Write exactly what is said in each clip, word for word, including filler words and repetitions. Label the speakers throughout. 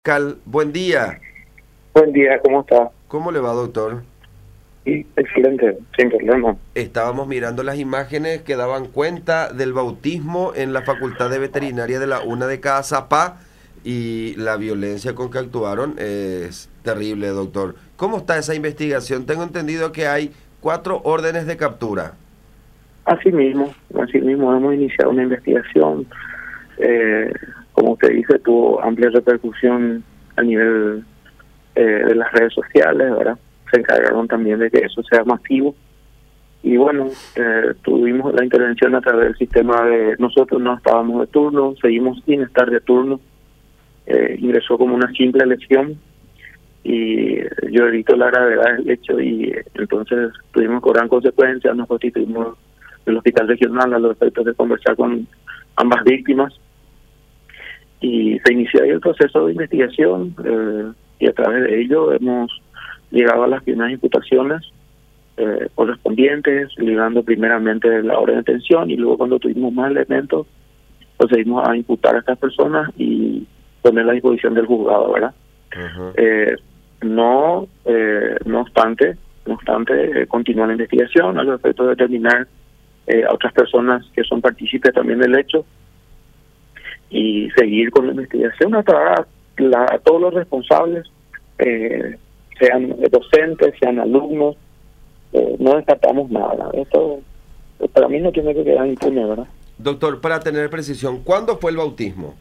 Speaker 1: Cal, buen día.
Speaker 2: Buen día, ¿cómo está?
Speaker 1: ¿Cómo le va, doctor?
Speaker 2: Sí, excelente, sin problema.
Speaker 1: Estábamos mirando las imágenes que daban cuenta del bautismo en la Facultad de Veterinaria de la UNA de Cazapá y la violencia con que actuaron es terrible, doctor. ¿Cómo está esa investigación? Tengo entendido que hay cuatro órdenes de captura.
Speaker 2: Así mismo, así mismo hemos iniciado una investigación. Eh, como usted dice, tuvo amplia repercusión a nivel eh, de las redes sociales, ¿verdad? Se encargaron también de que eso sea masivo. Y bueno, eh, tuvimos la intervención a través del sistema de... Nosotros no estábamos de turno, seguimos sin estar de turno. Eh, ingresó como una simple lesión y yo evito la gravedad del hecho y eh, entonces tuvimos con gran consecuencia, nos constituimos en el hospital regional a los efectos de conversar con ambas víctimas y se inició ahí el proceso de investigación eh, y a través de ello hemos llegado a las primeras imputaciones eh, correspondientes, ligando primeramente la orden de detención y luego cuando tuvimos más elementos procedimos a imputar a estas personas y ponerla a disposición del juzgado, ¿verdad?
Speaker 1: Ajá.
Speaker 2: Eh, no, eh, no obstante, no obstante, eh, continúa la investigación a los efectos de determinar eh, a otras personas que son partícipes también del hecho y seguir con la investigación hasta la, a todos los responsables, eh, sean docentes, sean alumnos, eh, no descartamos nada. Esto eh, para mí no tiene que quedar impune, ¿verdad?
Speaker 1: Doctor, para tener precisión, ¿cuándo fue el bautismo?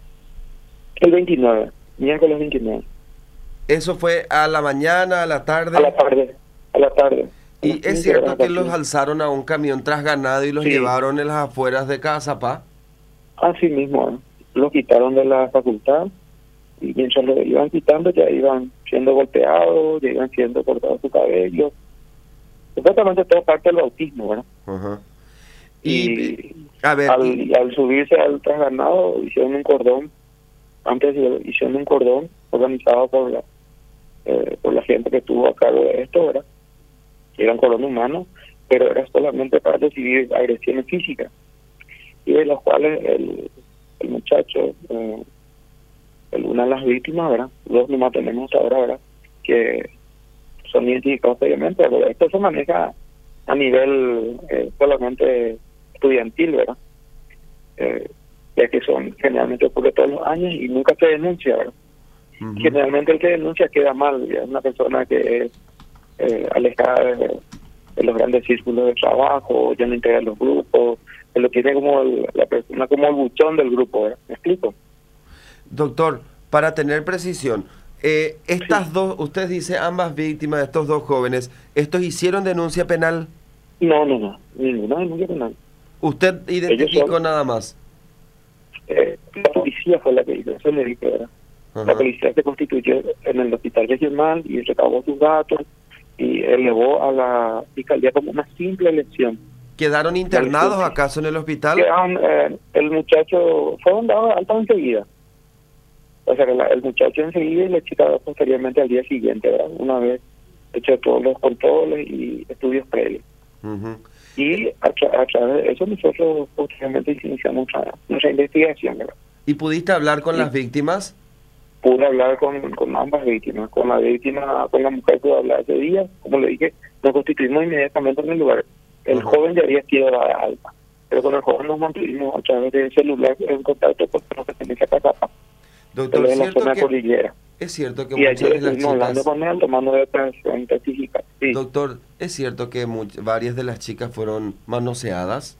Speaker 2: El veintinueve, miércoles veintinueve.
Speaker 1: ¿Eso fue a la mañana, a la tarde?
Speaker 2: A la tarde, a la tarde. A las
Speaker 1: ¿Y es
Speaker 2: quince horas
Speaker 1: cierto que
Speaker 2: de
Speaker 1: los
Speaker 2: aquí.
Speaker 1: alzaron a un camión tras ganado y los
Speaker 2: Sí,
Speaker 1: llevaron en las afueras de Cazapá?
Speaker 2: así mismo, ¿eh? Lo quitaron de la facultad y mientras lo iban quitando ya iban siendo golpeados, ya iban siendo cortados su cabello. Supuestamente todo parte del bautismo, ¿verdad?
Speaker 1: Ajá. Y, eh,
Speaker 2: Y
Speaker 1: a ver,
Speaker 2: al,
Speaker 1: y,
Speaker 2: y al subirse al trasganado hicieron un cordón, antes hicieron un cordón organizado por la, eh, por la gente que estuvo a cargo de esto, ¿verdad? Era un cordón humano, pero era solamente para recibir agresiones físicas, y de las cuales el, el muchacho, eh, el, una de las víctimas, ¿verdad? Dos nomás tenemos hasta ahora, ¿verdad? Que son identificados previamente, pero esto se maneja a nivel eh, solamente estudiantil, ¿verdad? Eh, ya que son generalmente ocurre todos los años y nunca se denuncia, ¿verdad?
Speaker 1: uh-huh.
Speaker 2: Generalmente el que denuncia queda mal, ya es una persona que es eh, alejada de, de los grandes círculos de trabajo, ya no integra los grupos, se lo tiene como el, la persona como el buchón del grupo, ¿verdad? ¿Me explico?
Speaker 1: Doctor, para tener precisión, eh, estas
Speaker 2: Sí.
Speaker 1: dos, usted dice ambas víctimas, estos dos jóvenes, ¿estos hicieron denuncia penal?
Speaker 2: No, no, no, ninguna denuncia penal.
Speaker 1: ¿Usted
Speaker 2: Ellos
Speaker 1: identificó
Speaker 2: son,
Speaker 1: nada más?
Speaker 2: eh, la policía fue la que hizo, eso le dije, ¿verdad? La
Speaker 1: Ajá.
Speaker 2: policía se constituyó en el hospital regional y recabó sus datos y elevó a la fiscalía como una simple lesión.
Speaker 1: ¿Quedaron
Speaker 2: Una lesión
Speaker 1: internados
Speaker 2: física.
Speaker 1: acaso en el hospital?
Speaker 2: Quedaron, eh, el muchacho fue dado alta enseguida. O sea, que la, el muchacho enseguida y la chica posteriormente al día siguiente, ¿verdad? Una vez hecho todos los controles y estudios previos.
Speaker 1: Uh-huh.
Speaker 2: Y a, tra a través de eso nosotros posteriormente iniciamos nuestra, nuestra investigación, ¿verdad?
Speaker 1: ¿Y pudiste hablar con
Speaker 2: Y
Speaker 1: las víctimas?
Speaker 2: pude hablar con, con ambas víctimas. Con la víctima, con la mujer pude hablar ese día. Como le dije, nos constituimos inmediatamente en el lugar. El
Speaker 1: Uh-huh.
Speaker 2: joven ya había sido dada de alta, pero con el joven nos mantuvimos a través de celular en contacto con los que tenía que pasar.
Speaker 1: Doctor,
Speaker 2: Él en la
Speaker 1: ¿cierto
Speaker 2: zona
Speaker 1: que,
Speaker 2: cordillera.
Speaker 1: es cierto que
Speaker 2: Y ayer
Speaker 1: muchas de las
Speaker 2: estuvimos hablando
Speaker 1: chicas,
Speaker 2: con él, tomando declaración específica. Sí.
Speaker 1: doctor, es cierto que much- varias de las chicas fueron manoseadas?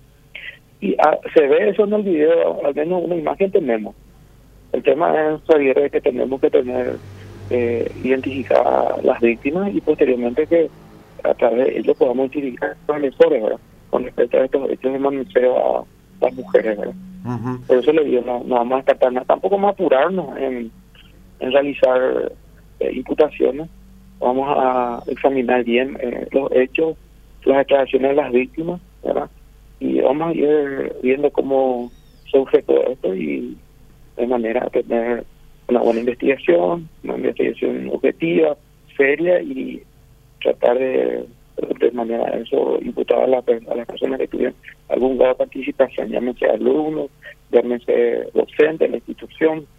Speaker 2: Y ah, se ve eso en el video, al menos una imagen tenemos. El tema es saber de que tenemos que tener eh, identificadas las víctimas y posteriormente que a través de ellos podamos identificar los agresores, ¿verdad? Con respecto a estos hechos de manoseo a las mujeres, ¿verdad?
Speaker 1: Uh-huh.
Speaker 2: Por eso le digo, no, no vamos a descartar nada, tampoco vamos a apurarnos en, en realizar eh, imputaciones. Vamos a examinar bien eh, los hechos, las declaraciones de las víctimas, ¿verdad? Y vamos a ir viendo cómo se objetó esto y de manera a tener una buena investigación, una investigación objetiva, seria y tratar de, de manera eso imputar a, la, a las personas que tuvieron algún grado de participación, llámese alumnos, llámese docentes de la institución,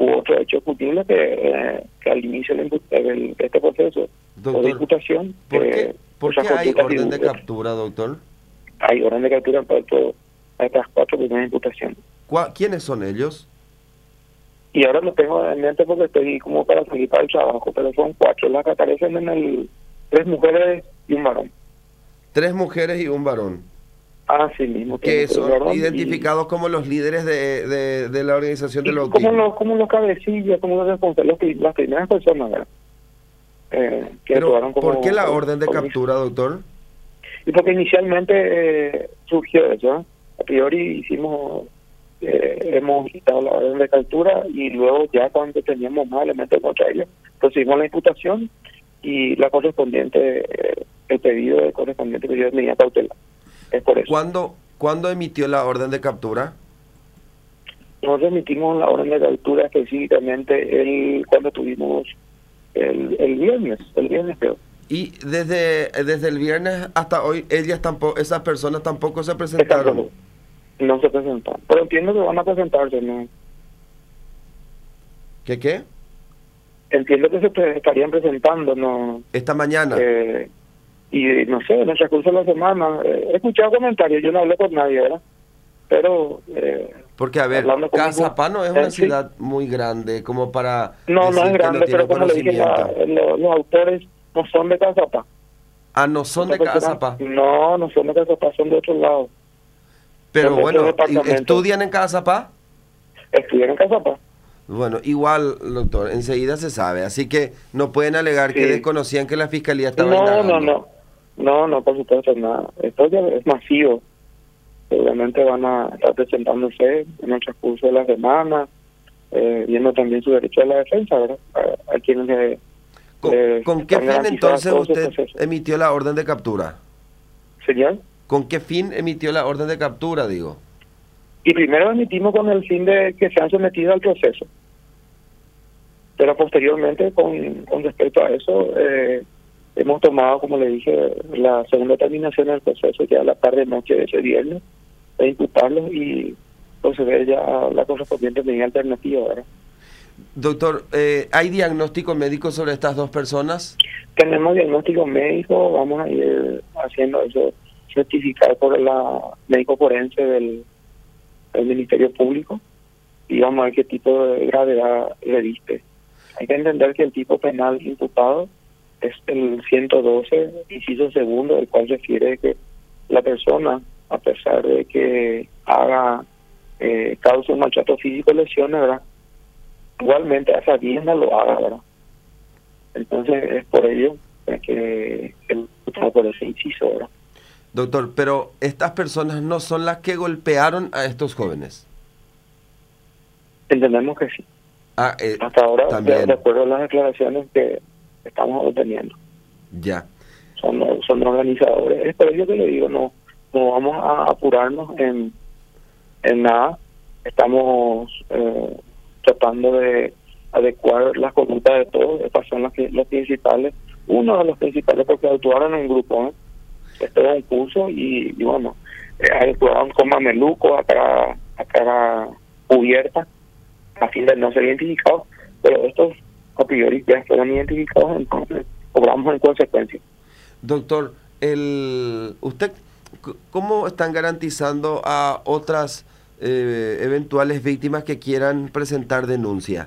Speaker 2: hubo otro hecho punible que, eh, que al inicio del, del, de este proceso
Speaker 1: Doctor,
Speaker 2: de imputación...
Speaker 1: ¿por
Speaker 2: eh,
Speaker 1: qué, ¿por qué hay orden de captura, doctor?
Speaker 2: Hay orden de captura para todo, a estas cuatro primeras imputaciones.
Speaker 1: ¿Quiénes son ellos?
Speaker 2: Y ahora lo tengo en mente porque estoy como para seguir para el trabajo, pero son cuatro las que aparecen en el... Tres mujeres y un varón.
Speaker 1: Tres mujeres y un varón.
Speaker 2: Así mismo.
Speaker 1: Que son identificados y... como los líderes de, de, de la organización del bautismo.
Speaker 2: Como los, como los cabecillas, como los responsables, las primeras personas, ¿verdad? Eh, que
Speaker 1: Pero,
Speaker 2: como,
Speaker 1: ¿por qué la
Speaker 2: como,
Speaker 1: orden de
Speaker 2: como,
Speaker 1: captura, doctor?
Speaker 2: Y porque inicialmente eh, surgió eso, ¿eh? A priori hicimos, eh, hemos quitado la orden de captura y luego ya cuando teníamos más elementos contra ellos, recibimos la imputación y la correspondiente, eh, el pedido de correspondiente pedido de medida cautelar. Es por eso.
Speaker 1: ¿Cuándo, ¿Cuándo emitió la orden de captura?
Speaker 2: Nosotros emitimos la orden de captura específicamente el, cuando tuvimos el, el viernes, el viernes creo.
Speaker 1: Y desde desde el viernes hasta hoy, ellas tampoco, esas personas tampoco se presentaron.
Speaker 2: Exacto. No se presentaron. Pero entiendo que van a presentarse, ¿no?
Speaker 1: ¿Qué qué?
Speaker 2: Entiendo que se estarían presentando, ¿no?
Speaker 1: Esta mañana.
Speaker 2: Eh, y no sé, en el transcurso de la semana, eh, he escuchado comentarios, yo no hablé con nadie, ¿verdad? Pero... Eh,
Speaker 1: Porque, a ver, Cazapá no es una eh, ciudad sí. muy grande como para...
Speaker 2: No, no es grande, no pero como le dije, la, los, los autores no son de Cazapá.
Speaker 1: Ah, no son de Cazapá.
Speaker 2: No, no son de Cazapá, son de otro lado.
Speaker 1: Pero bueno, ¿estudian en Cazapá?
Speaker 2: Estudian en Cazapá.
Speaker 1: Bueno, igual, doctor, enseguida se sabe, así que no pueden alegar sí. que desconocían que la fiscalía estaba
Speaker 2: no,
Speaker 1: indagando.
Speaker 2: No, no, no, no, por supuesto, nada. Esto ya es masivo. Seguramente van a estar presentándose en el transcurso de la semana, eh, viendo también su derecho a la defensa, ¿verdad? A, a quienes le,
Speaker 1: ¿Con,
Speaker 2: le
Speaker 1: ¿con qué fin entonces usted emitió la orden de captura?
Speaker 2: ¿Señor?
Speaker 1: ¿Con qué fin emitió la orden de captura, digo?
Speaker 2: Y primero emitimos con el fin de que sean sometidos al proceso. Pero posteriormente, con, con respecto a eso, eh, hemos tomado, como le dije, la segunda terminación del proceso ya a la tarde-noche de ese viernes, de imputarlos y proceder ya a la correspondiente medida alternativa, ¿verdad?
Speaker 1: Doctor, eh, ¿hay diagnóstico médico sobre estas dos personas?
Speaker 2: Tenemos diagnóstico médico, vamos a ir haciendo eso, certificado por la médico forense del, del Ministerio Público y vamos a ver qué tipo de gravedad le diste. Hay que entender que el tipo penal imputado es el ciento doce, inciso segundo, el cual refiere que la persona, a pesar de que haga, eh, cause un maltrato físico, lesiones, ¿verdad? Igualmente a sabiendas lo haga, ¿verdad? Entonces es por ello que el por ese inciso, ¿verdad?
Speaker 1: Doctor, pero estas personas no son las que golpearon a estos jóvenes.
Speaker 2: Entendemos que sí.
Speaker 1: Ah, eh,
Speaker 2: Hasta ahora,
Speaker 1: también.
Speaker 2: de acuerdo a las declaraciones que estamos obteniendo.
Speaker 1: Ya.
Speaker 2: Son, son organizadores. Es por ello que le digo, no, no vamos a apurarnos en, en nada. Estamos eh, tratando de adecuar las conductas de todos. Estas son las, los principales, uno de los principales, porque actuaron en grupo, ¿eh? Esto es un curso y, y bueno, eh, actuaron con mameluco a cara, a cara cubierta, a fin de no ser identificados, pero estos a priori ya fueron identificados, entonces obramos en consecuencia.
Speaker 1: Doctor, el usted ¿cómo están garantizando a otras eh, eventuales víctimas que quieran presentar denuncia?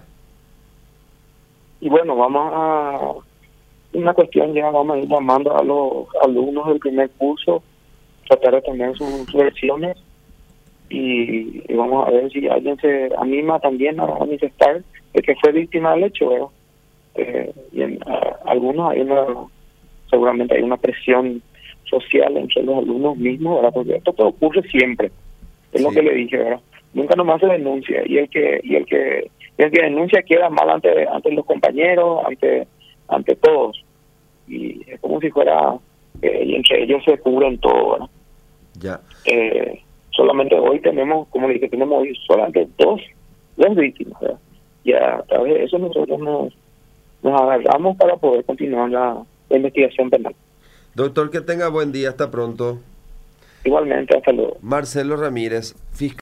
Speaker 2: Y bueno, vamos a una cuestión, ya vamos a ir llamando a los alumnos del primer curso, tratar de tener sus versiones y, y vamos a ver si alguien se anima también a manifestar el que fue víctima del hecho, ¿verdad? Eh, y en a, algunos hay una, seguramente hay una presión social entre los alumnos mismos, ¿verdad? Porque esto todo ocurre siempre, es sí. Lo que le dije, ¿verdad? Nunca nomás se denuncia y el que y el que y el que denuncia queda mal ante ante los compañeros, ante ante todos, y es como si fuera eh, y entre ellos se cubren todo, ¿verdad?
Speaker 1: Ya.
Speaker 2: Eh, solamente hoy tenemos, como le dije, tenemos hoy solamente dos dos víctimas, ¿verdad? Y a través de eso nosotros nos nos agarramos para poder continuar la, la investigación penal.
Speaker 1: Doctor, que tenga buen día, hasta pronto.
Speaker 2: Igualmente, hasta luego.
Speaker 1: Marcelo Ramírez, fiscal.